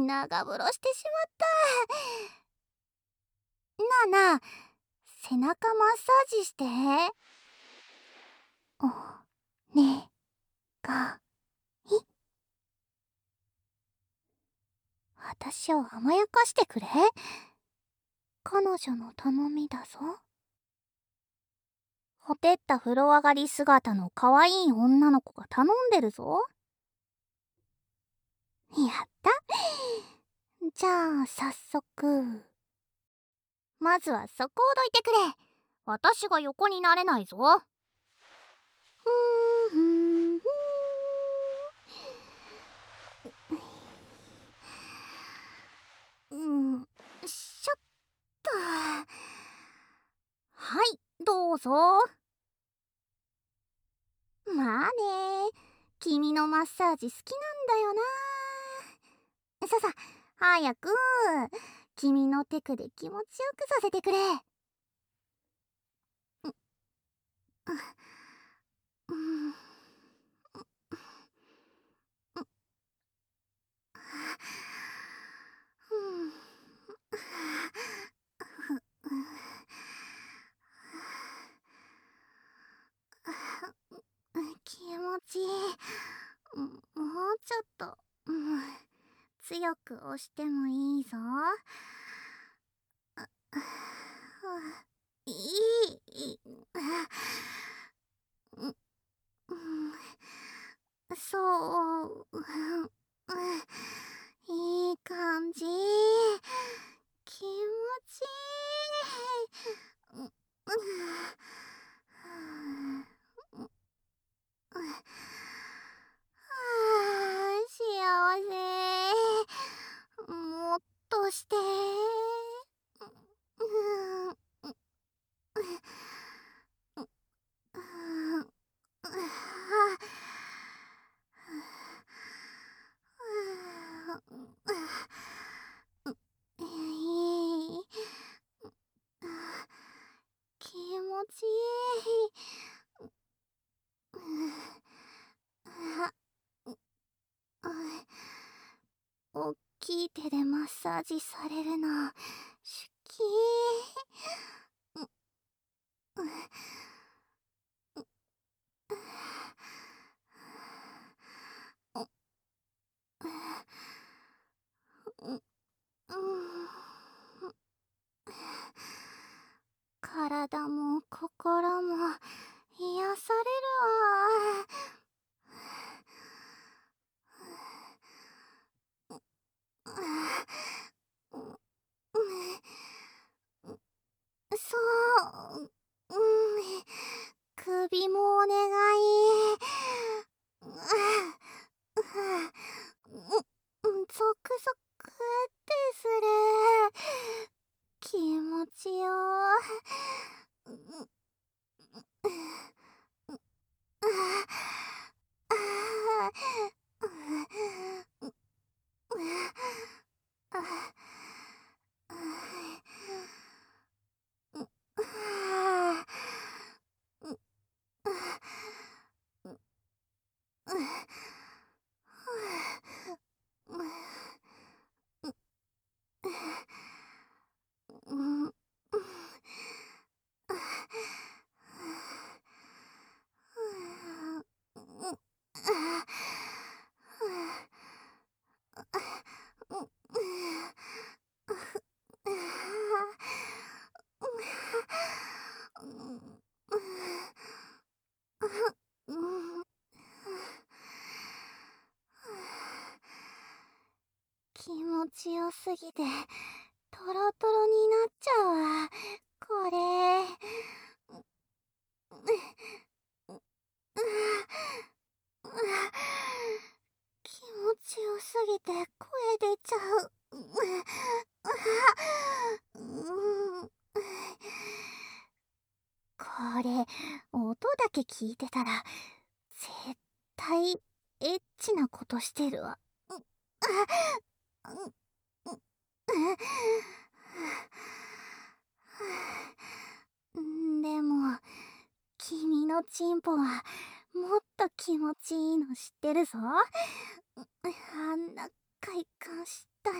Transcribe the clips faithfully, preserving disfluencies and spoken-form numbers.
長風呂してしまった。なあなあ、背中マッサージして。おねがい。私を甘やかしてくれ。彼女の頼みだぞ。ほてった風呂上がり姿の可愛い女の子が頼んでるぞ。やった。じゃあ早速、まずはそこをどいてくれ。私が横になれないぞ。ふんふんふん。うん、しょっと。はい、どうぞ。まあね、君のマッサージ好きなんだよな。ささ、早く君のテクで気持ちよくさせてくれ。ううん、気持ちいい。もうちょっと、うん、強く押してもいいぞ。いい、うん、そう、いい感じ。気持ちいい。幸せ。もっとして。いい。気持ちいい。おっきい手でマッサージされるの好き。体も心も癒されるわ。そう、うん、首もお願い。ゾクゾクってする。気持ちよ。気持ちよすぎてトロトロになっちゃうわ、これ。気持ちよすぎて声出ちゃう。これ音だけ聞いてたら絶対エッチなことしてるわ。でも君のチンポはもっと気持ちいいの知ってるぞ。あんな快感したら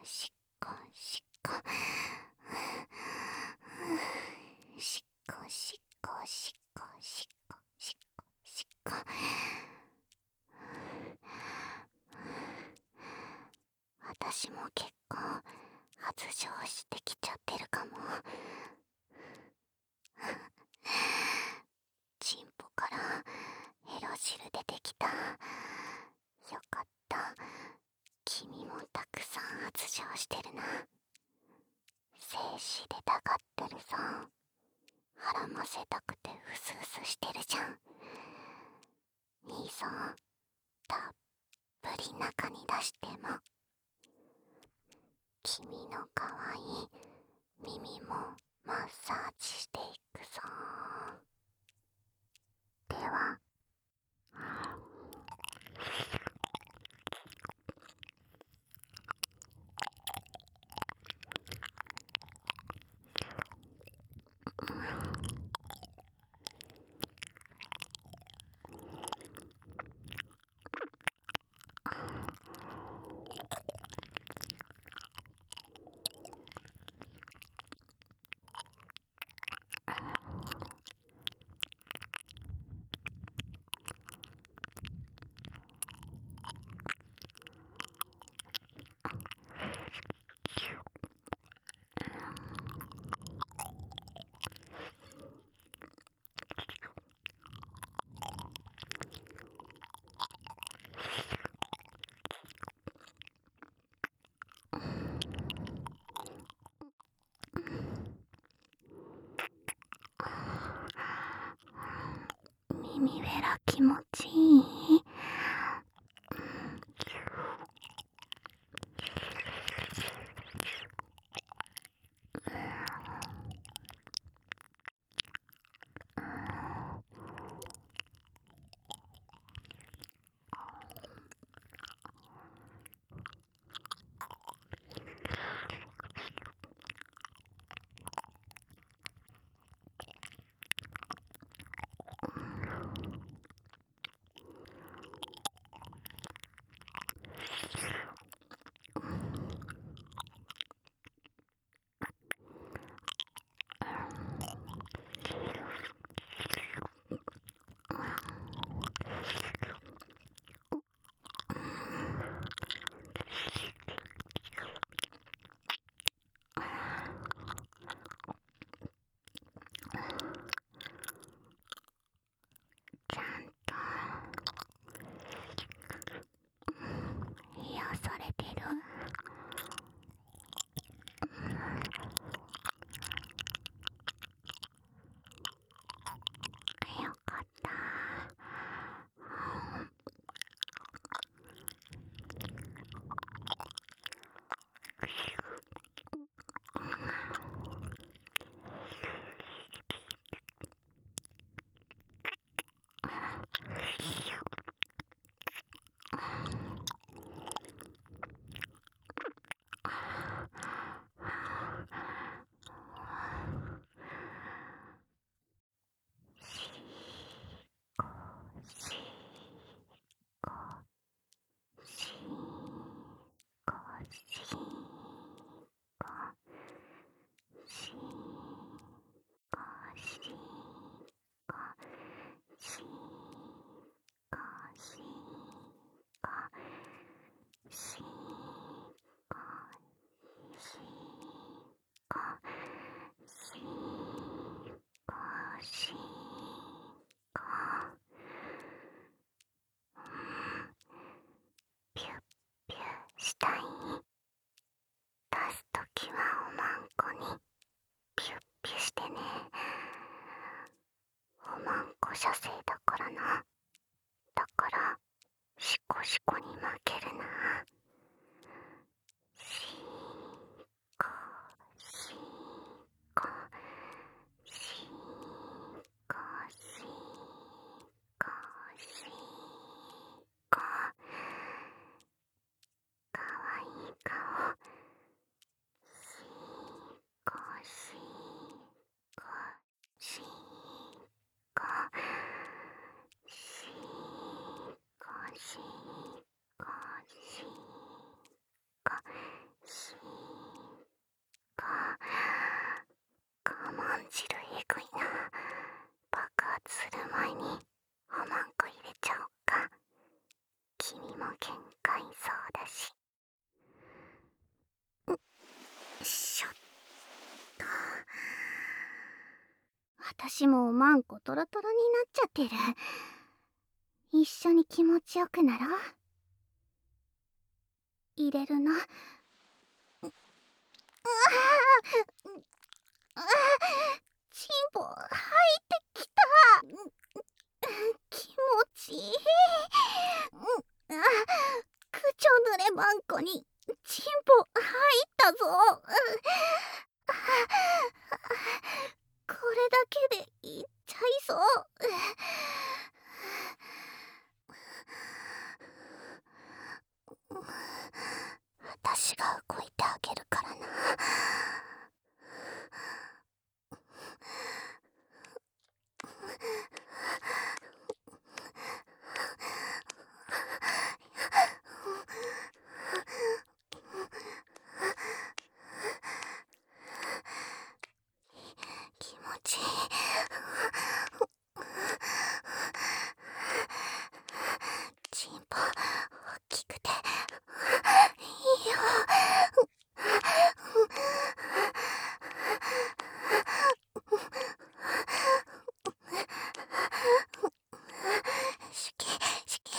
しっこしっこしっこしっこしっこしっこしっこしっこ。私も結構発情してきちゃってるかも。チンポからエロ汁出てきた。よかった。君もたくさん発情してるな。精子出たがってるさ。はらませたくてうすうすしてるじゃん。いいぞ。たっぷり中に出しても。君のかわいい耳もマッサージしていくぞ。では。耳ベラ気持ちいい。ちゃんと癒されてる。よかった。ピュッピュしたい。出すときはおまんこにピュッピュしてね。おまんこ射精だからな。だからシコシコに負けるな。シーコシーコシーコシーコシーコ。かわいい顔。シーコシーコシーコシか我慢汁えぐいな。爆発する前におまんこ入れちゃおっか。君も限界そうだし。よいしょっと。私もおまんこトロトロになっちゃってる。一緒に気持ちよくなろう。入れるな。うわあ、チンポ入ってきた。気持ちいい。あ、口調濡れまんこにチンポ入ったぞ。これだけでいっちゃいそう。私が動いてあげるからな。気持ちいい。チンポ大きくていいよ。しきしき。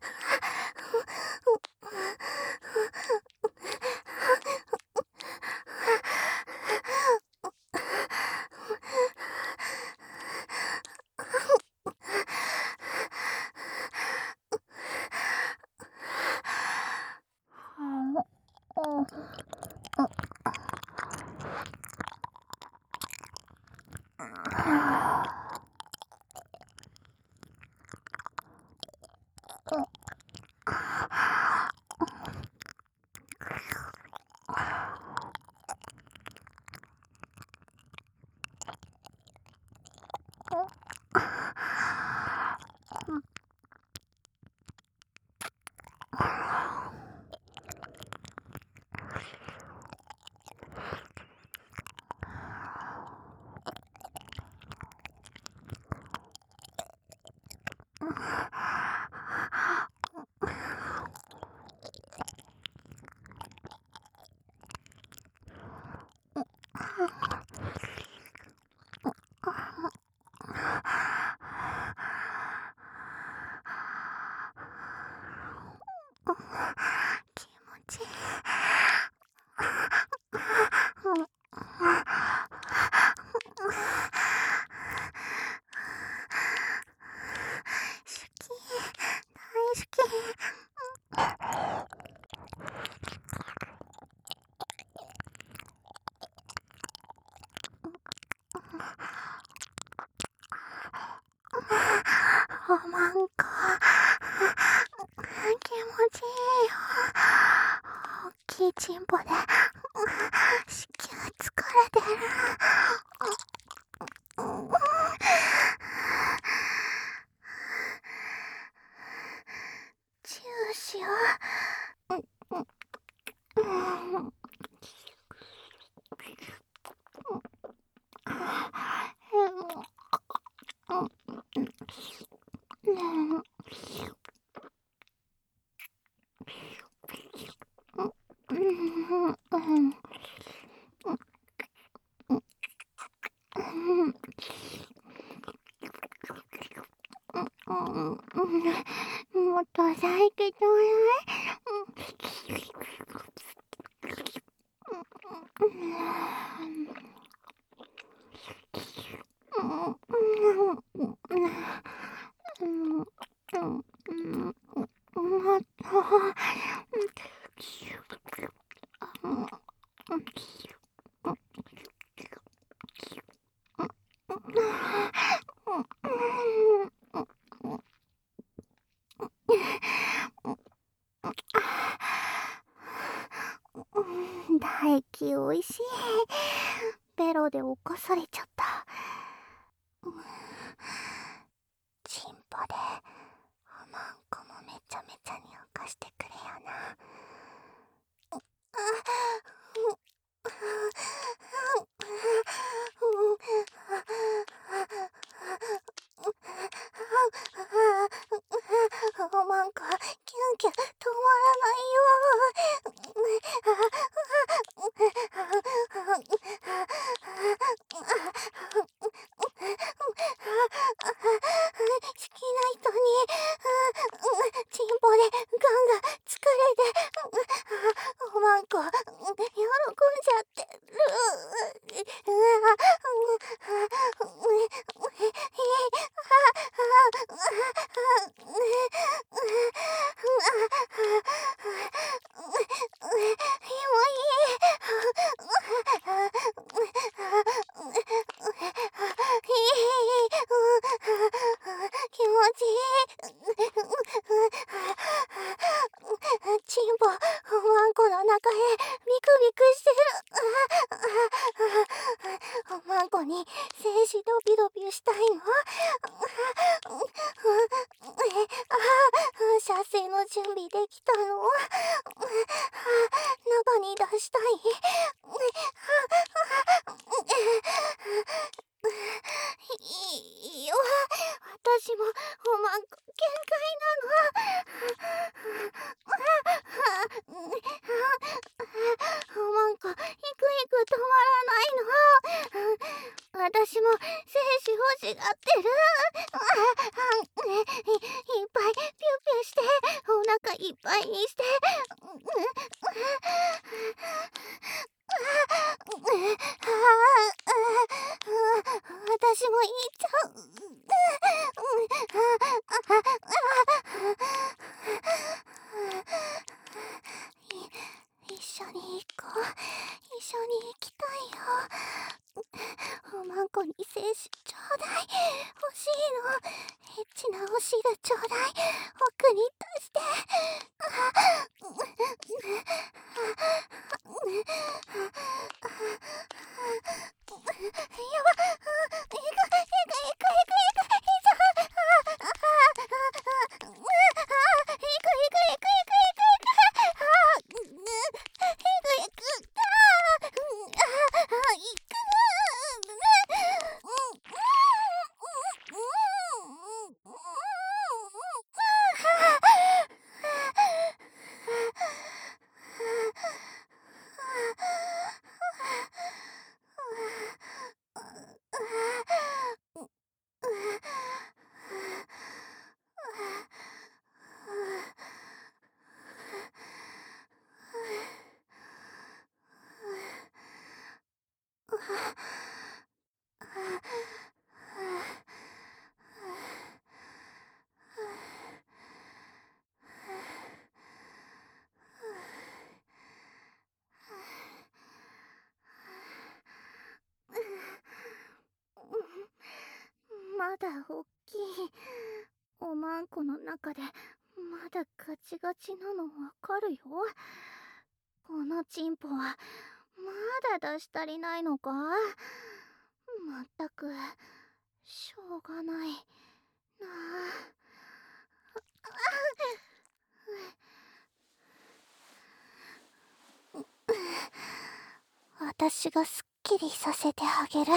気持ちいい。好き、大好き。おまんこ気持ちいいよ。大きいチンポで子宮疲れてる。チューしよう。もっと唾液ちょうだい。唾液おいしい。ベロで起こされちゃった。チンポでおまんこもめちゃめちゃに起こしてくれよな。あじゃってる。うわ、気持ちいい。チンポ、ワンコの中へビクビクしてる。ワンコに精子ドビドビしたいの。射精の準備できたの。中に出したい。いいよ、私もおまんこ限界なの。おまんこひくひく止まらないの。私も精子欲しがってる。いっぱいピュッピュしてお腹いっぱいにして。私も言っちゃう。一緒に行こう。一緒に行きたいよ。おまんこに精子ちょうだい。欲しいの。エッチなお汁ちょうだい。奥に出して。やばっ。いくいくいくいくいくいく。いくいくいくいくいくいく。いくいく。まだおっきい。おまんこの中でまだガチガチなのわかるよ。このチンポはまだ出し足りないのか。まったくしょうがないなあ。私がすっきりさせてあげる。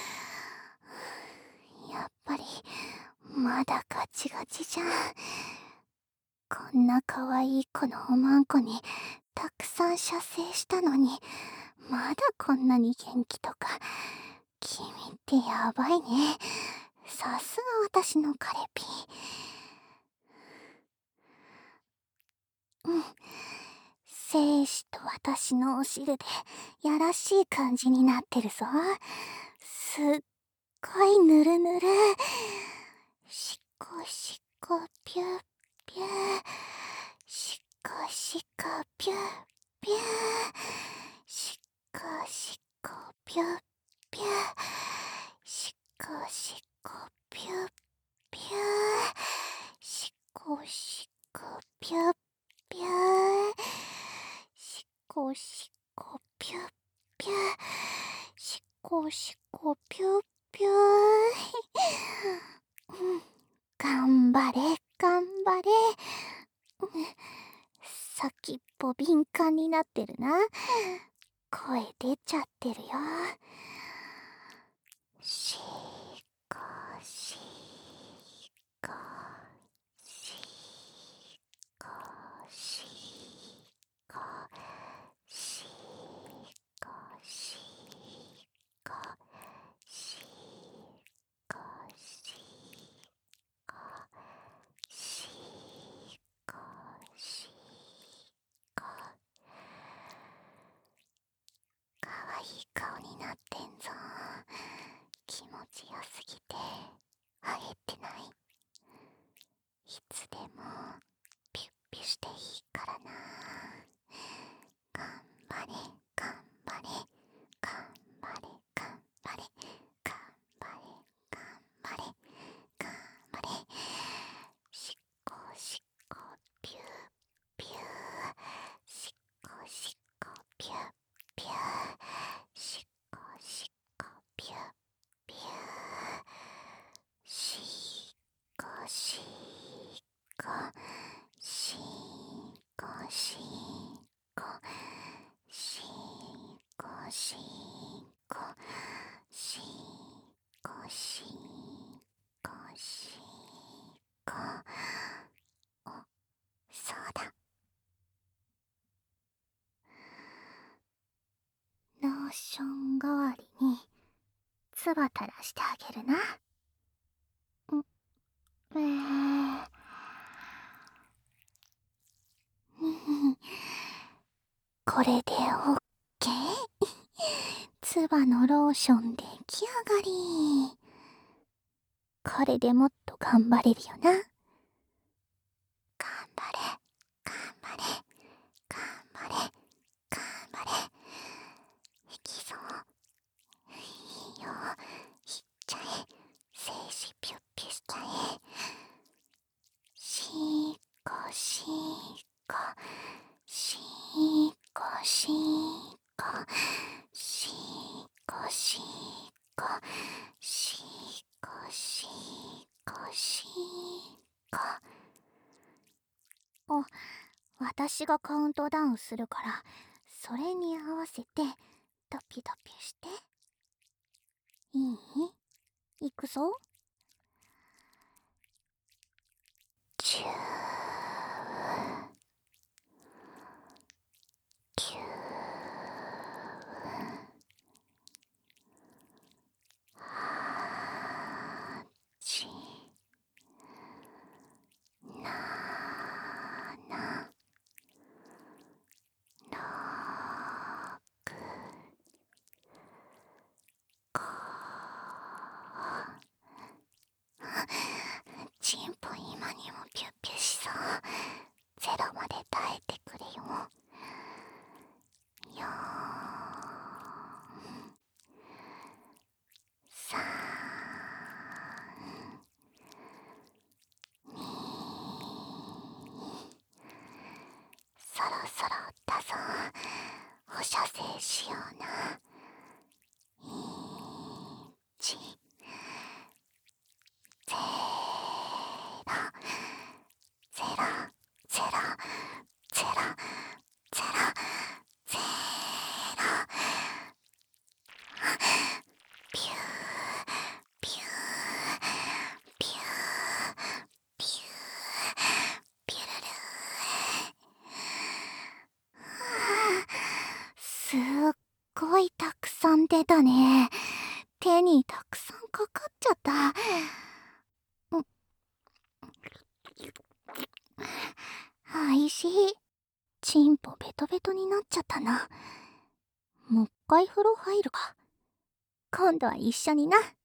やっぱりまだガチガチじゃん。こんな可愛い子のおまんこにたくさん射精したのにまだこんなに元気とか。君ってやばいね。さすが私のカレピー。うん、精子と私のお汁でやらしい感じになってるぞ。すっごいぬるぬる。しこしこピュッピュー。しこしこピュッピュー。しこしこピュッピュー。しこしこピュッピュー。しこしこピュッピュー。しこしこピュッピュー。しこしこピュッピュー。頑張れ頑張れ。先っぽ敏感になってるな。声出ちゃってるよ。しこしこしこしこしこしこしこしこしこしこ強すぎて生えてない。いつでもピュッピュしていいからな。頑張れ頑張れ頑張れ頑張れ頑張れ頑張れ頑張れ。しっこしっこピューピュー。しっこしっこピューピュー。しっこしっこピューピュー。しっこしっこしっこしっこしっこしっこしっこしっこしっこ。お、そうだ。ローション代わりにつば垂らしてあげるな。んえーこれでオッケー。つばのローション出来上がり。これでもっと頑張れるよな。頑張れ頑張れ頑張れ頑張れ。いきそう。いいよ、いっちゃえ。精子ピュッピュしちゃえ。しっこしっこしっこしっこしっこしっこしっこしっこしっこ。お、私がカウントダウンするからそれに合わせてドピドピして。いい？いくぞ。じゅうきゅうはちななろくご。チンポ今にもピュッピュしそう。ゼロまで耐えてくれよ。よんさんに。そろそろだぞ。お射精しような。いちゼロゼロゼロゼロゼロゼロ。ピューピューピューピューピュルルー。すっごいたくさん出たね。手にたくさんかかっちゃった。うん、おいしい。チンポベトベトになっちゃったな。もう一回風呂入るか。今度は一緒にな。